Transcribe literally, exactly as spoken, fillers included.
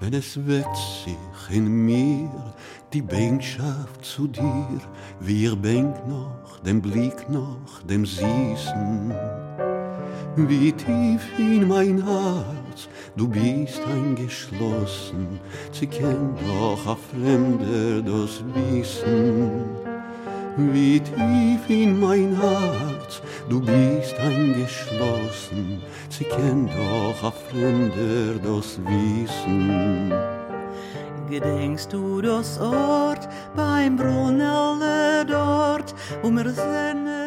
wenn es weckt sich in mir die Bänkschaft zu dir, wir bängt noch, dem Blick noch, dem Süßen. Wie tief in mein Herz du bist eingeschlossen, sie kennt doch a Fremder das Wissen. Wie tief in mein Herz du bist eingeschlossen, sie kennt doch a Fremder das Wissen. Gedenkst du das Ort beim Brunnelle dort, wo mir Senne